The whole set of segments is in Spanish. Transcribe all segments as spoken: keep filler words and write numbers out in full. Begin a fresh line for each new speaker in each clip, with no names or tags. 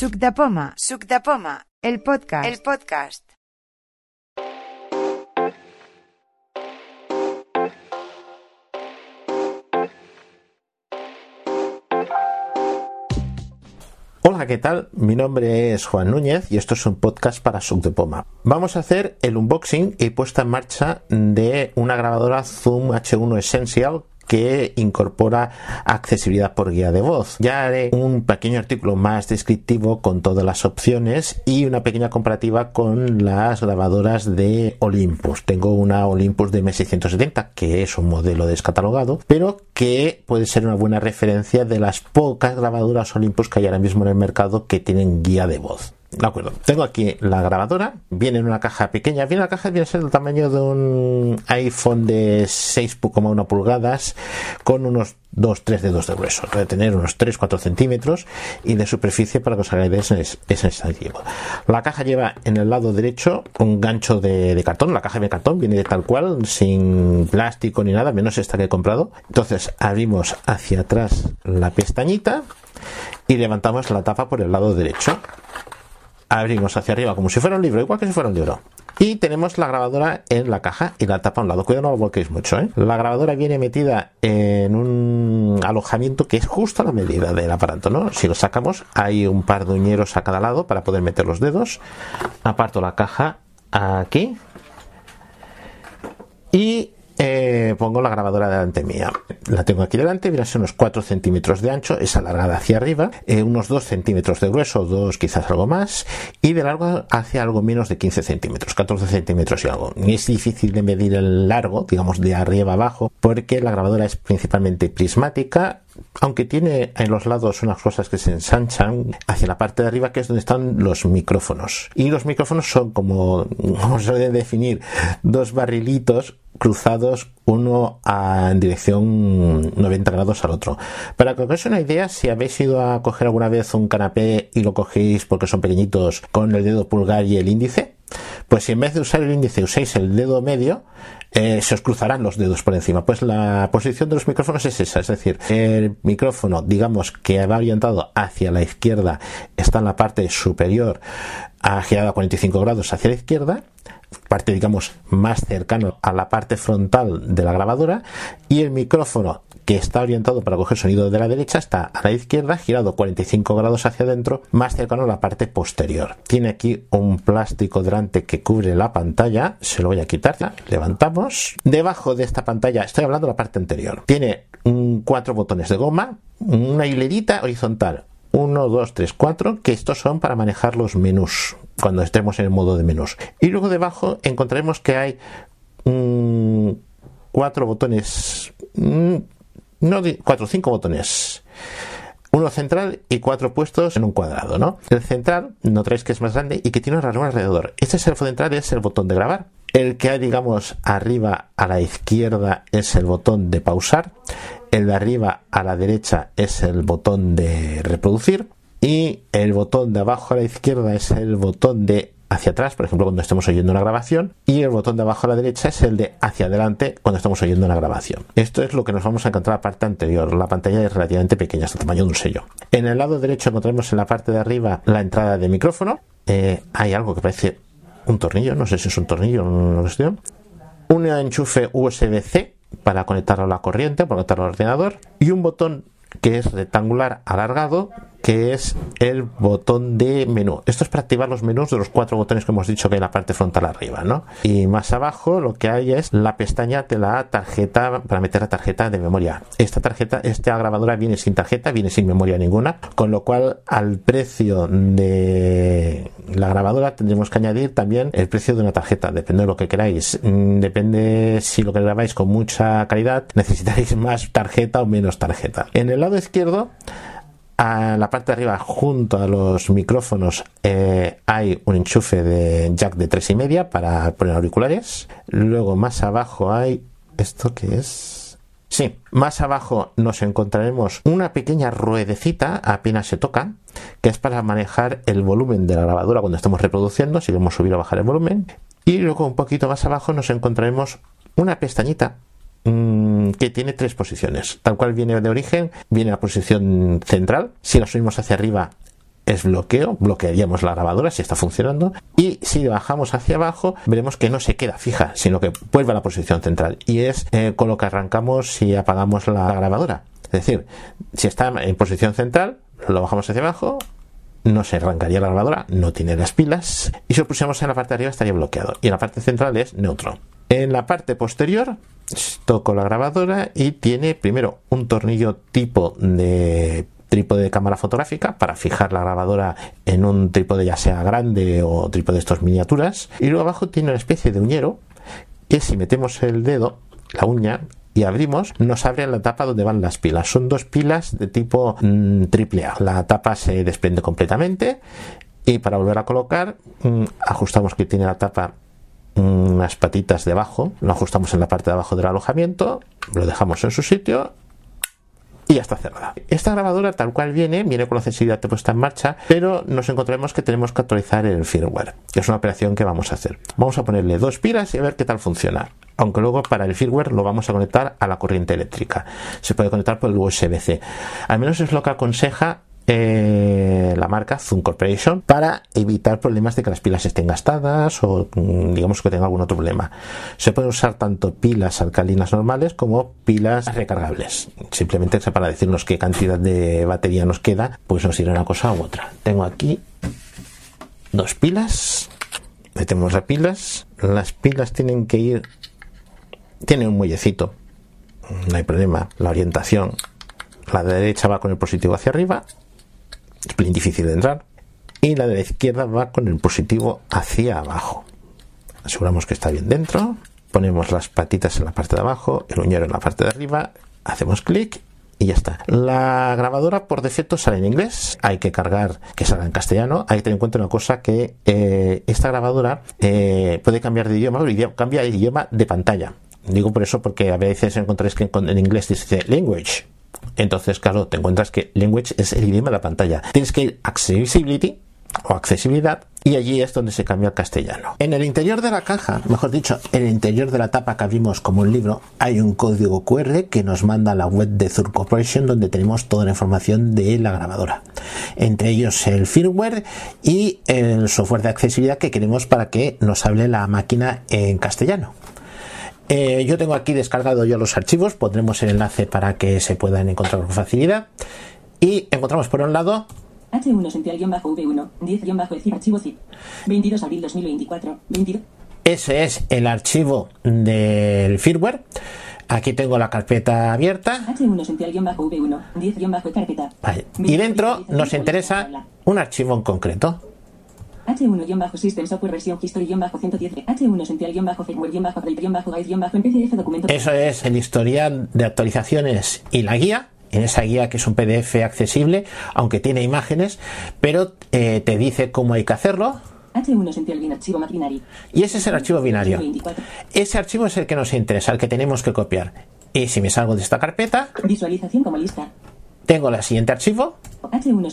Suc de Poma, Suc de Poma, el podcast, el podcast.
Hola, ¿qué tal? Mi nombre es Juan Núñez y esto es un podcast para Suc de Poma. Vamos a hacer el unboxing y puesta en marcha de una grabadora Zoom H uno Essential que incorpora accesibilidad por guía de voz. Ya haré un pequeño artículo más descriptivo con todas las opciones y una pequeña comparativa con las grabadoras de Olympus. Tengo una Olympus de M seiscientos setenta, que es un modelo descatalogado, pero que puede ser una buena referencia de las pocas grabadoras Olympus que hay ahora mismo en el mercado que tienen guía de voz. De acuerdo, tengo aquí la grabadora, viene en una caja pequeña, viene la caja viene a ser del tamaño de un iPhone de seis coma uno pulgadas con unos dos tres dedos de grueso, debe tener unos tres cuatro centímetros y de superficie, para que os hagáis es, es extensivo. La caja lleva en el lado derecho un gancho de, de cartón, la caja de cartón viene de tal cual, sin plástico ni nada, menos esta que he comprado. Entonces abrimos hacia atrás la pestañita y levantamos la tapa por el lado derecho. Abrimos hacia arriba como si fuera un libro, igual que si fuera un libro. Y tenemos la grabadora en la caja y la tapa a un lado. Cuidado, no lo volquéis mucho, ¿eh? La grabadora viene metida en un alojamiento que es justo a la medida del aparato, ¿no? Si lo sacamos, hay un par de uñeros a cada lado para poder meter los dedos. Aparto la caja aquí y Eh, pongo la grabadora delante mía. La tengo aquí delante, viene a ser unos cuatro centímetros de ancho, es alargada hacia arriba, eh, unos dos centímetros de grueso, dos quizás algo más, y de largo hacia algo menos de quince centímetros, catorce centímetros y algo. Es difícil de medir el largo, digamos de arriba abajo, porque la grabadora es principalmente prismática, aunque tiene en los lados unas cosas que se ensanchan hacia la parte de arriba, que es donde están los micrófonos. Y los micrófonos son como, como se debe definir, dos barrilitos cruzados, uno a, en dirección noventa grados al otro. Para que os hagáis una idea, si habéis ido a coger alguna vez un canapé y lo cogéis porque son pequeñitos con el dedo pulgar y el índice, pues si en vez de usar el índice usáis el dedo medio, eh, se os cruzarán los dedos por encima. Pues la posición de los micrófonos es esa, es decir, el micrófono, digamos que va orientado hacia la izquierda, está en la parte superior, ha girado a cuarenta y cinco grados hacia la izquierda, parte digamos más cercano a la parte frontal de la grabadora, y el micrófono que está orientado para coger sonido de la derecha está a la izquierda, girado cuarenta y cinco grados hacia adentro, más cercano a la parte posterior. Tiene aquí un plástico delante que cubre la pantalla, se lo voy a quitar, levantamos. Debajo de esta pantalla, estoy hablando de la parte anterior, tiene un, cuatro botones de goma, una hilerita horizontal, uno, dos, tres, cuatro, que estos son para manejar los menús cuando estemos en el modo de menús. Y luego debajo encontraremos que hay mmm, cuatro botones, mmm, no, cuatro, cinco botones, uno central y cuatro puestos en un cuadrado, ¿no? El central notaréis que es más grande y que tiene un rasgón alrededor. Este es el central, es el botón de grabar. El que hay, digamos, arriba a la izquierda es el botón de pausar. El de arriba a la derecha es el botón de reproducir. Y el botón de abajo a la izquierda es el botón de hacia atrás, por ejemplo, cuando estemos oyendo una grabación. Y el botón de abajo a la derecha es el de hacia adelante cuando estamos oyendo una grabación. Esto es lo que nos vamos a encontrar en la parte anterior. La pantalla es relativamente pequeña, hasta el tamaño de un sello. En el lado derecho encontraremos en la parte de arriba la entrada de micrófono. Eh, hay algo que parece un tornillo, no sé si es un tornillo o una cuestión. Un enchufe U S B C para conectarlo a la corriente, para conectarlo al ordenador, y un botón que es rectangular alargado, que es el botón de menú. Esto es para activar los menús de los cuatro botones que hemos dicho que hay en la parte frontal arriba, ¿no? Y más abajo lo que hay es la pestaña de la tarjeta para meter la tarjeta de memoria. Esta tarjeta, esta grabadora viene sin tarjeta, viene sin memoria ninguna, con lo cual al precio de la grabadora tendremos que añadir también el precio de una tarjeta, depende de lo que queráis. Depende si lo que grabáis con mucha calidad, necesitaréis más tarjeta o menos tarjeta. En el lado izquierdo, a la parte de arriba, junto a los micrófonos, eh, hay un enchufe de jack de tres y media para poner auriculares. Luego más abajo hay esto que es, sí, más abajo nos encontraremos una pequeña ruedecita, apenas se toca, que es para manejar el volumen de la grabadora cuando estemos reproduciendo, si queremos subir o bajar el volumen. Y luego un poquito más abajo nos encontraremos una pestañita que tiene tres posiciones, tal cual viene de origen. Viene la posición central, si la subimos hacia arriba es bloqueo, bloquearíamos la grabadora si está funcionando, y si bajamos hacia abajo veremos que no se queda fija, sino que vuelve a la posición central, y es eh, con lo que arrancamos si apagamos la grabadora. Es decir, si está en posición central, lo bajamos hacia abajo, no se arrancaría la grabadora, no tiene las pilas, y si lo pusiéramos en la parte de arriba estaría bloqueado, y en la parte central es neutro. En la parte posterior toco la grabadora y tiene primero un tornillo tipo de trípode de cámara fotográfica para fijar la grabadora en un trípode ya sea grande o trípode de estos miniaturas, y luego abajo tiene una especie de uñero que si metemos el dedo, la uña, y abrimos, nos abre la tapa donde van las pilas. Son dos pilas de tipo mmm, triple A. La tapa se desprende completamente y para volver a colocar mmm, ajustamos que tiene la tapa mmm, unas patitas debajo, lo ajustamos en la parte de abajo del alojamiento, lo dejamos en su sitio y ya está cerrada. Esta grabadora tal cual viene, viene con la accesibilidad puesta en marcha, pero nos encontraremos que tenemos que actualizar el firmware, que es una operación que vamos a hacer. Vamos a ponerle dos pilas y a ver qué tal funciona. Aunque luego para el firmware lo vamos a conectar a la corriente eléctrica. Se puede conectar por el U S B C. Al menos es lo que aconseja eh, la marca Zoom Corporation para evitar problemas de que las pilas estén gastadas o digamos que tenga algún otro problema. Se pueden usar tanto pilas alcalinas normales como pilas recargables. Simplemente para decirnos qué cantidad de batería nos queda, pues nos irá una cosa u otra. Tengo aquí dos pilas. Metemos las pilas. Las pilas tienen que ir... Tiene un muellecito, no hay problema. La orientación, la de la derecha va con el positivo hacia arriba, es bien difícil de entrar, y la de la izquierda va con el positivo hacia abajo. Aseguramos que está bien dentro, ponemos las patitas en la parte de abajo, el uñero en la parte de arriba, hacemos clic y ya está. La grabadora por defecto sale en inglés, hay que cargar que salga en castellano. Hay que tener en cuenta una cosa, que eh, esta grabadora eh, puede cambiar de idioma, cambia el idioma de pantalla. Digo por eso porque a veces encontráis que en inglés dice language. Entonces, claro, te encuentras que language es el idioma de la pantalla. Tienes que ir a accessibility o accesibilidad y allí es donde se cambia al castellano. En el interior de la caja, mejor dicho, en el interior de la tapa que abrimos como un libro, hay un código cu erre que nos manda a la web de Zoom Corporation, donde tenemos toda la información de la grabadora. Entre ellos el firmware y el software de accesibilidad que queremos para que nos hable la máquina en castellano. Eh, yo tengo aquí descargado ya los archivos, pondremos el enlace para que se puedan encontrar con facilidad. Y encontramos por un lado
H uno Essential-V uno, diez-zip, archivo zip, veintidós de abril de dos mil veinticuatro, veintidós.
Ese es el archivo del firmware. Aquí tengo la carpeta abierta.
H uno Essential-V uno, diez-carpeta.
Vale. Y dentro nos interesa un archivo en concreto.
H uno System Software versión History-ciento diez. H uno Essential-Firmware-Update-M P D F documento.
Eso es el historial de actualizaciones y la guía. En esa guía, que es un P D F accesible, aunque tiene imágenes, pero eh, te dice cómo hay que hacerlo.
H uno Essential Bin archivo binario.
Y ese es el archivo binario. Ese archivo es el que nos interesa, el que tenemos que copiar. Y si me salgo de esta carpeta,
visualización como lista,
tengo el siguiente archivo.
H uno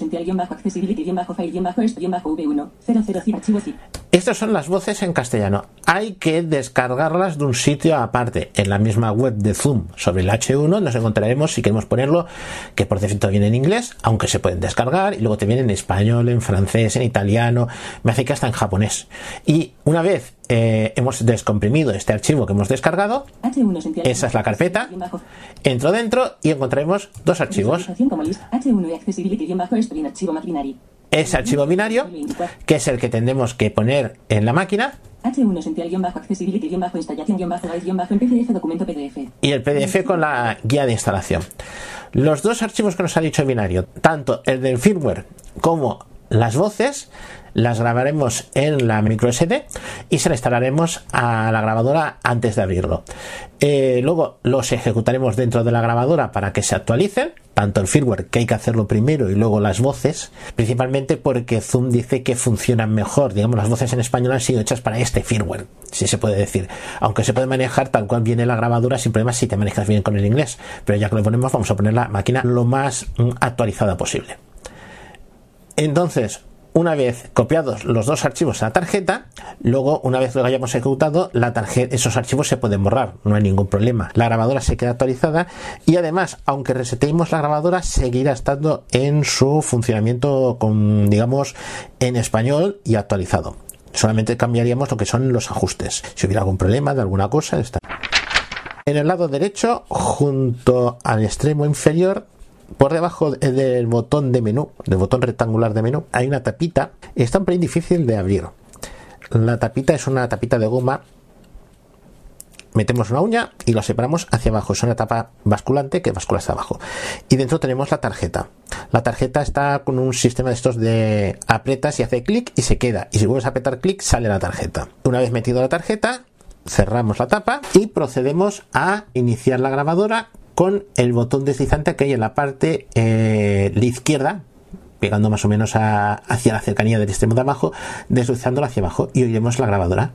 Essential-Accessibility-File-V uno, cero cero zip, archivo zip.
Estas son las voces en castellano. Hay que descargarlas de un sitio aparte. En la misma web de Zoom sobre el H uno nos encontraremos, si queremos ponerlo, que por defecto viene en inglés, aunque se pueden descargar, y luego te viene en español, en francés, en italiano, me hace que hasta en japonés. Y una vez eh, hemos descomprimido este archivo que hemos descargado,
H uno Essential,
esa es la carpeta, entro dentro y encontraremos dos archivos.
H uno Accessibility-Stream archivo binario.
Ese archivo binario, que es el que tendremos que poner en la máquina.
H uno Essential-Accessibility-Installación-M P D F documento P D F.
Y el P D F con la guía de instalación. Los dos archivos que nos ha dicho el binario, tanto el del firmware como las voces, las grabaremos en la micro ese de y se la instalaremos a la grabadora antes de abrirlo. Eh, luego los ejecutaremos dentro de la grabadora para que se actualicen, tanto el firmware, que hay que hacerlo primero, y luego las voces, principalmente porque Zoom dice que funcionan mejor. Digamos, las voces en español han sido hechas para este firmware, si se puede decir, aunque se puede manejar tal cual viene la grabadora sin problemas si te manejas bien con el inglés, pero ya que lo ponemos, vamos a poner la máquina lo más mm, actualizada posible. Entonces, una vez copiados los dos archivos a la tarjeta, luego una vez lo hayamos ejecutado, la tarjeta, esos archivos se pueden borrar, no hay ningún problema. La grabadora se queda actualizada y además, aunque reseteemos la grabadora, seguirá estando en su funcionamiento con, digamos, en español y actualizado. Solamente cambiaríamos lo que son los ajustes. Si hubiera algún problema de alguna cosa, está. En el lado derecho, junto al extremo inferior, por debajo del botón de menú, del botón rectangular de menú, hay una tapita. Está un pelín difícil de abrir. La tapita es una tapita de goma. Metemos una uña y la separamos hacia abajo. Es una tapa basculante que bascula hacia abajo. Y dentro tenemos la tarjeta. La tarjeta está con un sistema de estos de aprietas y hace clic y se queda. Y si vuelves a apretar clic, sale la tarjeta. Una vez metido la tarjeta, cerramos la tapa y procedemos a iniciar la grabadora con el botón deslizante que hay en la parte eh, la izquierda, pegando más o menos a, hacia la cercanía del extremo de abajo, deslizándola hacia abajo y oiremos la grabadora.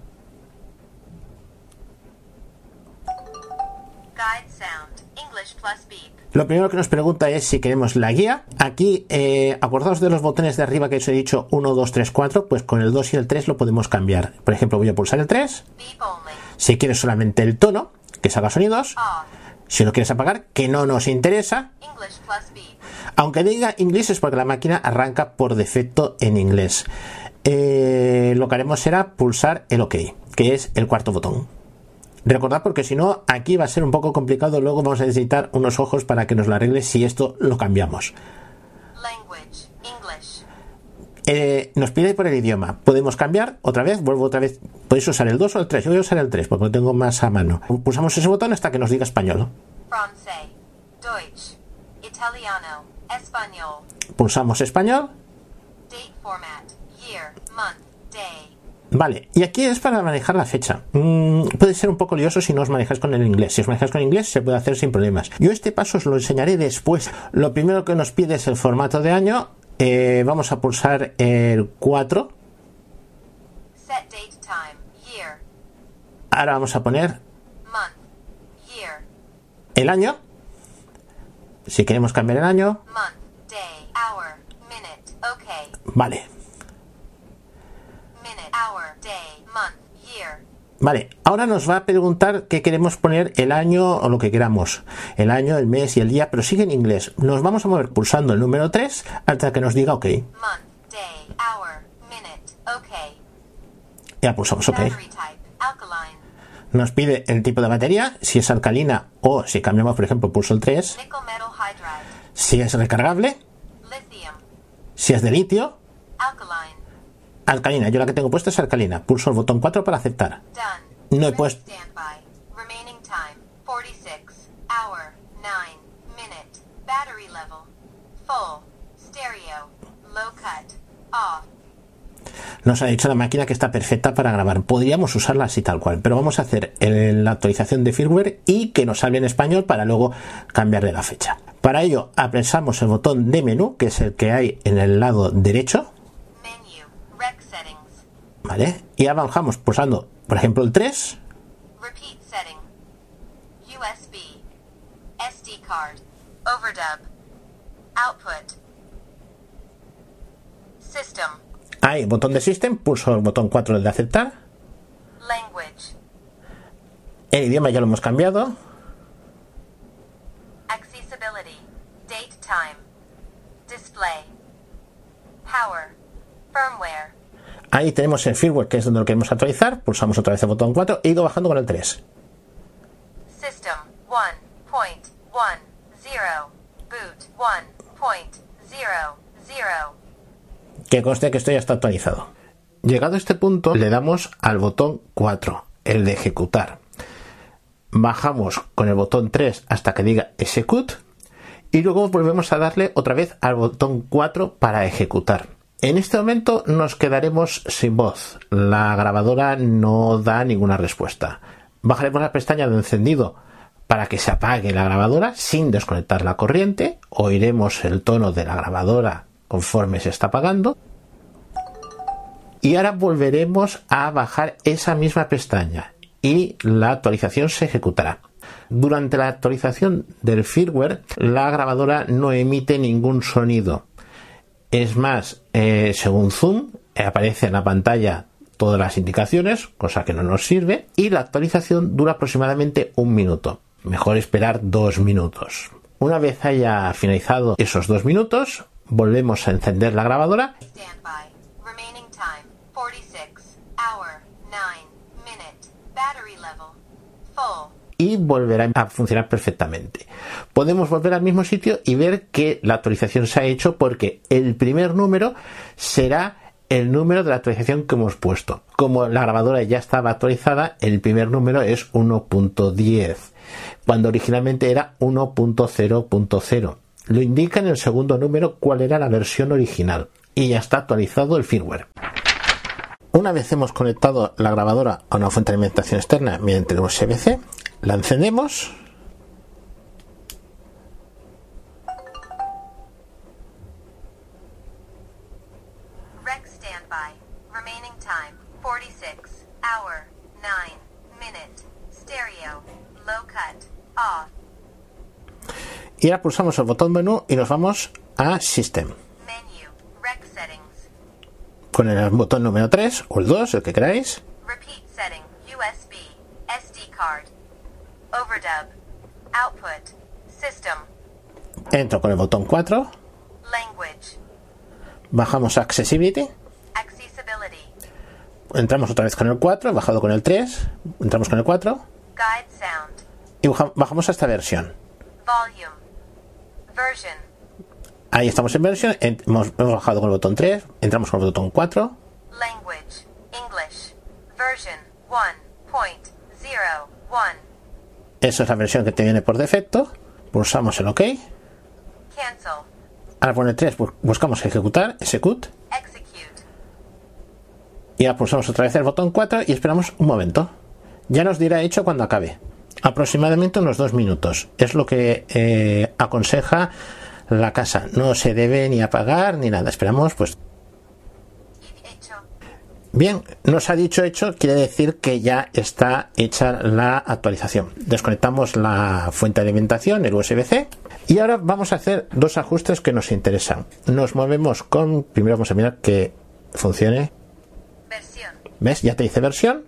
Lo primero que nos pregunta es si queremos la guía. Aquí, eh, acordaos de los botones de arriba que os he dicho uno, dos, tres, cuatro, pues con el dos y el tres lo podemos cambiar. Por ejemplo, voy a pulsar el tres. Si quieres solamente el tono, que salga sonidos. Si lo quieres apagar, que no nos interesa. Aunque diga inglés es porque la máquina arranca por defecto en inglés. Eh, lo que haremos será pulsar el OK, que es el cuarto botón. Recordad, porque si no, aquí va a ser un poco complicado. Luego vamos a necesitar unos ojos para que nos lo arregle si esto lo cambiamos. Eh, nos pide por el idioma. Podemos cambiar otra vez. Vuelvo otra vez. Podéis usar el dos o el tres. Yo voy a usar el tres porque lo tengo más a mano. Pulsamos ese botón hasta que nos diga español.
Francés, Deutsch, Italiano, Español.
Pulsamos español.
Date format, year, month, day.
Vale, y aquí es para manejar la fecha. Mm, puede ser un poco lioso si no os manejáis con el inglés. Si os manejáis con el inglés se puede hacer sin problemas. Yo este paso os lo enseñaré después. Lo primero que nos pide es el formato de año. Eh, vamos a pulsar el cuatro.
Set date time, year,
Ahora vamos a poner
month, year,
el año. Si queremos cambiar el año.
month, day, hour, minute, okay.
Vale.
Minute, hour, day, month, year.
Vale, ahora nos va a preguntar que queremos poner el año o lo que queramos. El año, el mes y el día, pero sigue en inglés. Nos vamos a mover pulsando el número tres hasta que nos diga OK.
Month, day, hour, minute, okay.
Ya pulsamos OK.
Battery type, alkaline.
Nos pide el tipo de batería, si es alcalina o si cambiamos, por ejemplo, pulso el tres.
Nickel metal hydride.
Si es recargable,
Lithium.
si es de litio,
Alkaline.
alcalina. Yo la que tengo puesta es alcalina. Pulso el botón cuatro para aceptar.
Done.
No he
Minute
puesto...
Standby. Remaining time, forty-six. Hour, nine. Minute. Battery level. Full. Stereo. Low cut. Off.
Nos ha dicho la máquina que está perfecta para grabar. Podríamos usarla así tal cual, pero vamos a hacer el- la actualización de firmware y que nos hable en español para luego cambiarle la fecha. Para ello, apretamos el botón de menú, que es el que hay en el lado derecho,
Menu. Rec settings.
¿vale? Y avanzamos pulsando, por ejemplo, el tres.
Repeat setting. U S B. S D card. Overdub. Output. System.
Ahí, botón de System, pulso el botón cuatro de aceptar.
Language.
El idioma ya lo hemos cambiado.
Accessibility. Date time. Display. Power. Firmware.
Ahí tenemos el firmware, que es donde lo queremos actualizar. Pulsamos otra vez el botón cuatro e ido bajando con el tres.
System one point one zero. Boot one point zero zero.
Que conste que esto ya está actualizado. Llegado a este punto, le damos al botón cuatro, el de ejecutar. Bajamos con el botón tres hasta que diga execute y luego volvemos a darle otra vez al botón cuatro para ejecutar. En este momento nos quedaremos sin voz. La grabadora no da ninguna respuesta. Bajaremos la pestaña de encendido para que se apague la grabadora sin desconectar la corriente. Oiremos el tono de la grabadora conforme se está apagando. Y ahora volveremos a bajar esa misma pestaña y la actualización se ejecutará. Durante la actualización del firmware, la grabadora no emite ningún sonido. es más, eh, según Zoom, eh, aparece en la pantalla todas las indicaciones, cosa que no nos sirve, y la actualización dura aproximadamente un minuto. Mejor esperar dos minutos. Una vez haya finalizado esos dos minutos, volvemos a encender la grabadora y volverá a funcionar perfectamente. Podemos volver al mismo sitio y ver que la actualización se ha hecho porque el primer número será el número de la actualización que hemos puesto. Como la grabadora ya estaba actualizada, el primer número es uno punto diez, cuando originalmente era uno punto cero punto cero. Lo indica en el segundo número cuál era la versión original y ya está actualizado el firmware. Una vez hemos conectado la grabadora a una fuente de alimentación externa mediante el U S B C, la encendemos. Y ahora pulsamos el botón menú y nos vamos a System. Con el botón número tres o el dos, el que queráis. Entro con el botón cuatro. Bajamos a Accessibility. Entramos otra vez con el cuatro, bajado con el tres. Entramos con el cuatro. Y bajamos a esta versión. Ahí estamos en versión, hemos, hemos bajado con el botón tres, entramos con el botón cuatro.
Language, English, version uno punto cero uno.
Eso es la versión que te viene por defecto. Pulsamos el OK.
Cancel.
Ahora con el tres buscamos ejecutar, execute.
Execute.
Y ahora pulsamos otra vez el botón cuatro y esperamos un momento. Ya nos dirá hecho cuando acabe. Aproximadamente unos dos minutos. Es lo que eh, aconseja la casa. No se debe ni apagar ni nada. Esperamos, pues.
Hecho.
Bien, nos ha dicho hecho, quiere decir que ya está hecha la actualización. Desconectamos la fuente de alimentación, el U S B C, y ahora vamos a hacer dos ajustes que nos interesan. Nos movemos con. Primero vamos a mirar que funcione.
Versión.
¿Ves? Ya te dice versión.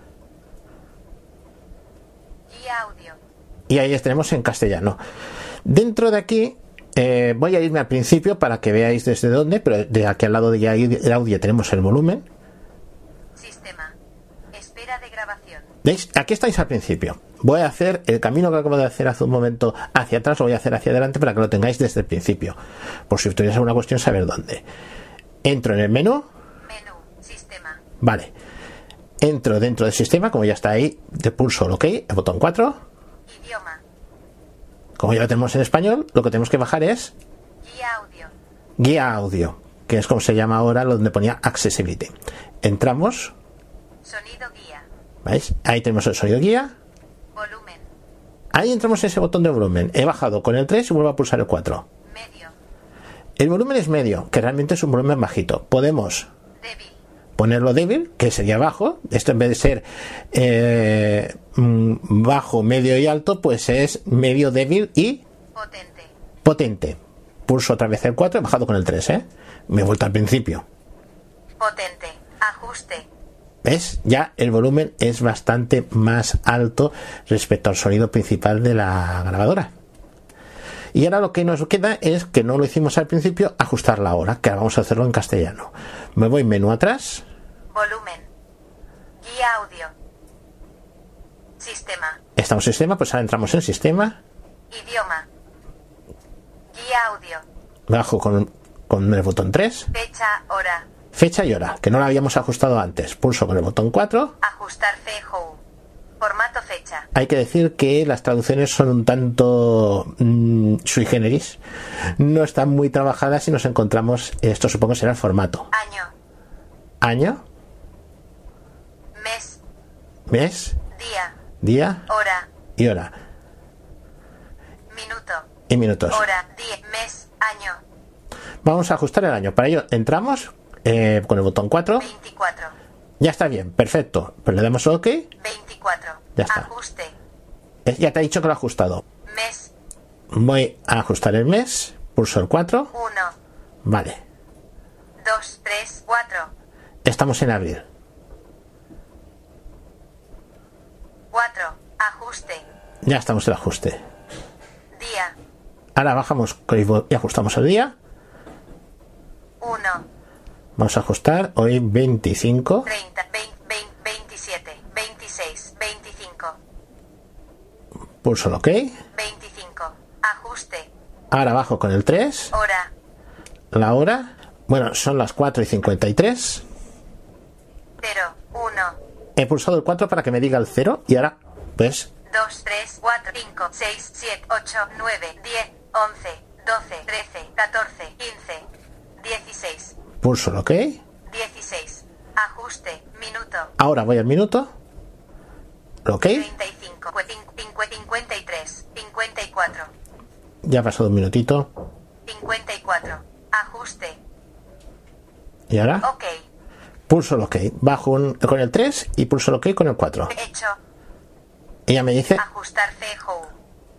Audio.
Y ahí tenemos en castellano. Dentro de aquí eh, voy a irme al principio para que veáis desde dónde, pero de aquí al lado de el audio tenemos el volumen.
Sistema. Espera de grabación.
¿Veis? Aquí estáis al principio. Voy a hacer el camino que acabo de hacer hace un momento hacia atrás, lo voy a hacer hacia adelante para que lo tengáis desde el principio. Por si tuviera alguna cuestión, saber dónde. Entro en el menú.
Menú. Sistema.
Vale. Entro dentro del sistema, como ya está ahí, te pulso el OK, el botón cuatro.
Idioma.
Como ya lo tenemos en español, lo que tenemos que bajar es
Guía audio.
Guía audio, que es como se llama ahora, donde ponía Accessibility. Entramos.
Sonido guía.
¿Veis? Ahí tenemos el sonido guía.
Volumen.
Ahí entramos en ese botón de volumen. He bajado con el tres y vuelvo a pulsar el cuatro.
Medio.
El volumen es medio, que realmente es un volumen bajito. Podemos
Débil.
ponerlo débil, que sería bajo. Esto en vez de ser eh, bajo, medio y alto, pues es medio, débil y
Potente.
potente. Pulso otra vez el cuatro, he bajado con el tres, ¿eh? Me he vuelto al principio.
Potente. Ajuste.
¿Ves? Ya el volumen es bastante más alto respecto al sonido principal de la grabadora. Y ahora lo que nos queda es, que no lo hicimos al principio, ajustarla ahora, que ahora vamos a hacerlo en castellano. Me voy menú atrás.
Volumen. Guía audio. Sistema.
Estamos en sistema, pues ahora entramos en sistema.
Idioma. Guía audio.
Bajo con, con el botón tres.
Fecha, hora.
Fecha y hora, que no la habíamos ajustado antes. Pulso con el botón cuatro.
Ajustar C J U. Formato fecha.
Hay que decir que las traducciones son un tanto mmm, sui generis. No están muy trabajadas y nos encontramos, esto supongo será el formato.
Año.
Año.
Mes.
Mes.
Día.
Día.
Hora.
Y hora.
Minuto.
Y minutos.
Hora. Día. Mes. Año.
Vamos a ajustar el año. Para ello entramos eh, con el botón cuatro.
veinticuatro.
Ya está bien, perfecto. Pues le damos OK.
veinticuatro.
Ya está.
Ajuste.
Eh, Ya te ha dicho que lo ha ajustado.
Mes.
Voy a ajustar el mes. Pulso el cuatro.
uno.
Vale.
mes, cuatro,
Estamos en abril.
cuatro, ajuste,
Ya estamos en el ajuste.
día,
Ahora bajamos y ajustamos el día.
uno,
Vamos a ajustar hoy veinticinco.
treinta, veinte, veinte, veintisiete, veintiséis, veinticinco,
Pulso el OK.
veinticinco, ajuste,
Ahora bajo con el tres.
hora,
La hora. Bueno, son las cuatro y cincuenta y tres.
cero, uno,
He pulsado el cuatro para que me diga el cero. Y ahora, pues,
dos, tres, cuatro, cinco, seis, siete, ocho, nueve, diez, once, doce, trece, catorce, quince, dieciséis,
pulso el OK.
dieciséis, ajuste, minuto,
Ahora voy al minuto. El OK.
treinta y cinco, cincuenta y tres, cincuenta y cuatro,
Ya ha pasado un minutito.
cincuenta y cuatro, ajuste,
Y ahora,
ok,
pulso el OK. Bajo un- con el tres y pulso el OK con el cuatro.
hecho,
Ella me dice
ajustar C J U,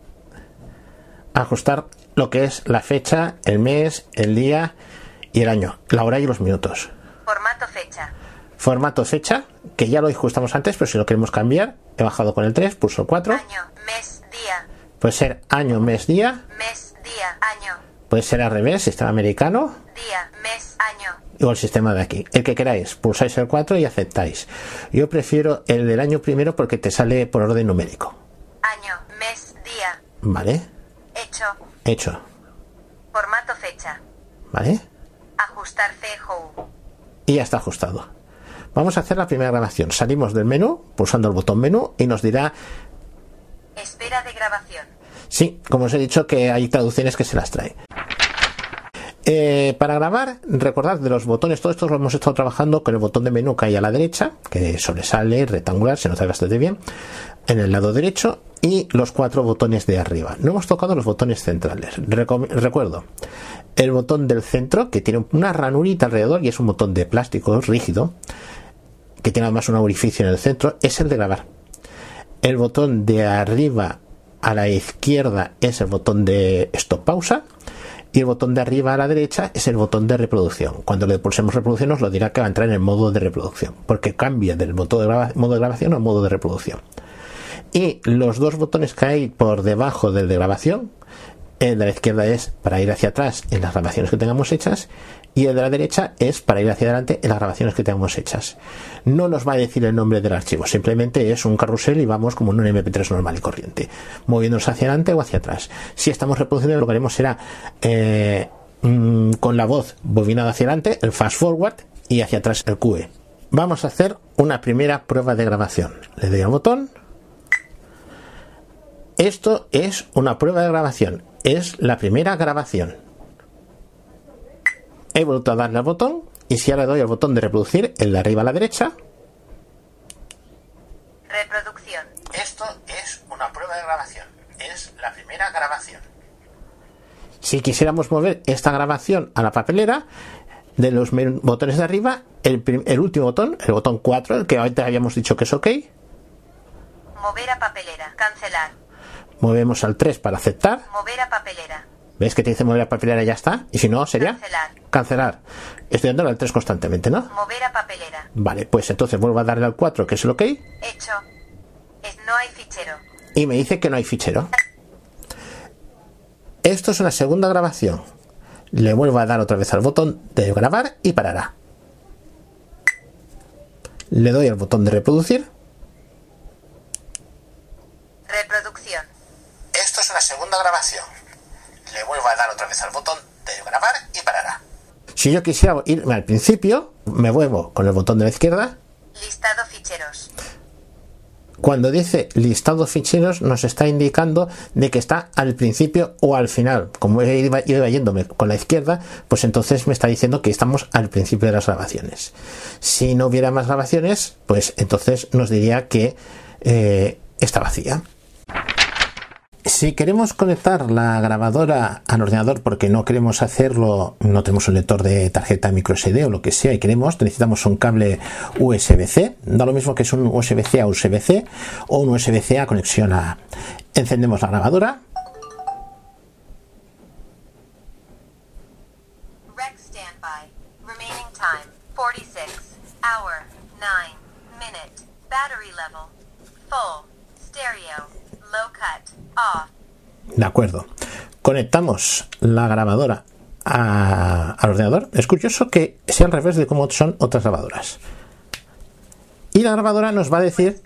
ajustar lo que es la fecha, el mes, el día y el año, la hora y los minutos.
formato fecha,
Formato fecha, que ya lo ajustamos antes, pero si lo queremos cambiar, he bajado con el tres, pulso el cuatro.
año, mes, día,
Puede ser año, mes, día.
mes, día, año,
Puede ser al revés, sistema americano
día, mes, año,
o el sistema de aquí. El que queráis, pulsáis el cuatro y aceptáis. Yo prefiero el del año primero porque te sale por orden numérico.
año, mes, día,
¿Vale?
hecho,
Hecho.
formato fecha,
¿Vale?
ajustar C J U,
Y ya está ajustado. Vamos a hacer la primera grabación. Salimos del menú, pulsando el botón menú y nos dirá,
espera de grabación,
sí, como os he dicho, que hay traducciones que se las trae. Eh, para grabar, recordad de los botones, todo esto lo hemos estado trabajando con el botón de menú que hay a la derecha, que sobresale, rectangular, se nota bastante bien, en el lado derecho, y los cuatro botones de arriba. No hemos tocado los botones centrales. Recom- recuerdo, el botón del centro, que tiene una ranurita alrededor y es un botón de plástico rígido, que tiene además un orificio en el centro, es el de grabar. El botón de arriba a la izquierda es el botón de stop pausa. Y el botón de arriba a la derecha es el botón de reproducción. Cuando le pulsemos reproducción nos lo dirá que va a entrar en el modo de reproducción, porque cambia del modo de, graba- modo de grabación al modo de reproducción. Y los dos botones que hay por debajo del de grabación, el de la izquierda es para ir hacia atrás en las grabaciones que tengamos hechas, y el de la derecha es para ir hacia adelante en las grabaciones que tengamos hechas. No nos va a decir el nombre del archivo, simplemente es un carrusel y vamos como en un eme pe tres normal y corriente, moviéndonos hacia adelante o hacia atrás. Si estamos reproduciendo, lo que haremos será eh, mmm, con la voz bobinada hacia adelante, el fast forward, y hacia atrás el Q E. Vamos a hacer una primera prueba de grabación. Le doy al botón. Esto es una prueba de grabación, es la primera grabación. He vuelto a darle al botón y si ahora doy al botón de reproducir, el de arriba a la derecha.
reproducción,
Esto es una prueba de grabación, es la primera grabación. Si quisiéramos mover esta grabación a la papelera, de los botones de arriba, el, prim- el último botón, el botón cuatro, el que ahorita habíamos dicho que es OK,
mover a papelera, cancelar,
movemos al tres para aceptar.
mover a papelera,
¿Ves que te dice mover a papelera y ya está? Y si no, sería
cancelar,
cancelar. Estoy dándole al tres constantemente, ¿no?
mover a papelera,
Vale, pues entonces vuelvo a darle al cuatro, que es el OK,
hecho, es, no hay fichero,
y me dice que no hay fichero. Esto es una segunda grabación. Le vuelvo a dar otra vez al botón de grabar y parará. Le doy al botón de reproducir.
reproducción,
Esto es una segunda grabación. Le vuelvo a dar otra vez al botón de grabar y parará. Si yo quisiera irme al principio, me muevo con el botón de la izquierda.
listado ficheros,
Cuando dice listado ficheros nos está indicando de que está al principio o al final. Como iba, iba yéndome con la izquierda, pues entonces me está diciendo que estamos al principio de las grabaciones. Si no hubiera más grabaciones, pues entonces nos diría que eh, está vacía. Si queremos conectar la grabadora al ordenador porque no queremos hacerlo, no tenemos un lector de tarjeta micro ese de o lo que sea y queremos, necesitamos un cable U S B C, da lo mismo que es un U S B C a U S B C o un U S B C a conexión A. Encendemos la grabadora,
rec standby, Remaining time, forty-six. Hour, nine. Minute. Battery level. Full. Stereo. Low cut. Off.
De acuerdo. Conectamos la grabadora a, al ordenador. Es curioso que sea al revés de cómo son otras grabadoras. Y la grabadora nos va a decir...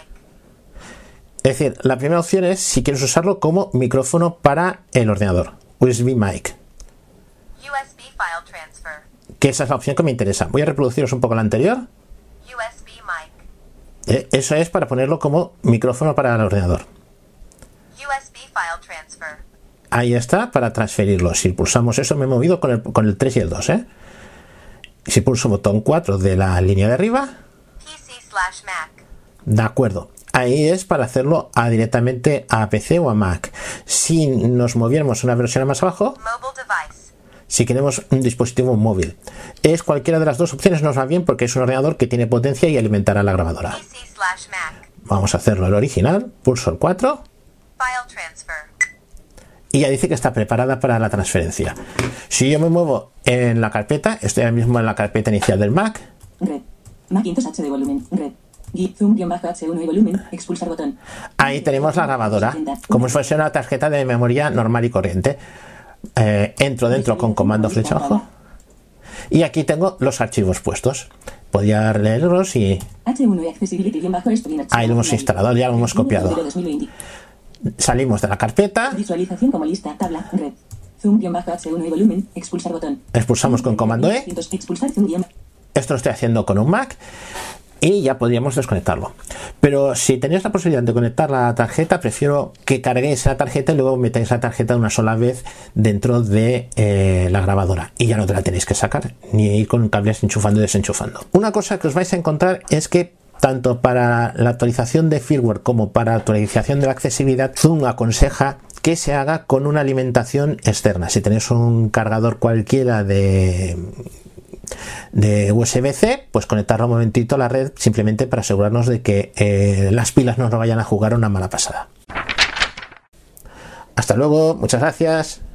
Es decir, la primera opción es si quieres usarlo como micrófono para el ordenador. U S B mic.
U S B file transfer.
Que esa es la opción que me interesa. Voy a reproduciros un poco la anterior.
U S B mic.
Eh, eso es para ponerlo como micrófono para el ordenador.
U S B file transfer.
Ahí está, para transferirlo. Si pulsamos eso, me he movido con el, con el tres y el dos. ¿eh? Si pulso botón cuatro de la línea de arriba.
P C slash Mac.
De acuerdo. Ahí es para hacerlo a, directamente a P C o a Mac. Si nos moviéramos una versión más abajo,
Mobile device.
si queremos un dispositivo móvil, es cualquiera de las dos opciones nos va bien porque es un ordenador que tiene potencia y alimentará la grabadora.
P C slash Mac.
Vamos a hacerlo el original. Pulso el cuatro.
File transfer.
Y ya dice que está preparada para la transferencia. Si yo me muevo en la carpeta, estoy ahora mismo en la carpeta inicial del Mac.
Red. Macintosh H de volumen. Red. Git zoom-H uno y volumen. Expulsar botón.
Ahí tenemos la grabadora, como si fuese una tarjeta de memoria normal y corriente. Eh, entro dentro con comando flecha abajo. Y aquí tengo los archivos puestos. Podía leerlos y...
H uno y accessibility-string.
Ahí lo hemos instalado, ya lo hemos copiado. Salimos de la carpeta.
Visualización como lista, tabla, red. Zoom-H uno y volumen. Expulsar botón.
Expulsamos con comando E.
Expulsar zoom.
Esto lo estoy haciendo con un Mac. Y ya podríamos desconectarlo. Pero si tenéis la posibilidad de conectar la tarjeta, prefiero que carguéis la tarjeta y luego metáis la tarjeta una sola vez dentro de eh, la grabadora. Y ya no te la tenéis que sacar, ni ir con cables enchufando y desenchufando. Una cosa que os vais a encontrar es que tanto para la actualización de firmware como para la actualización de la accesibilidad, Zoom aconseja que se haga con una alimentación externa. Si tenéis un cargador cualquiera de... de U S B C, pues conectarlo un momentito a la red simplemente para asegurarnos de que eh, las pilas no nos vayan a jugar una mala pasada. Hasta luego, muchas gracias.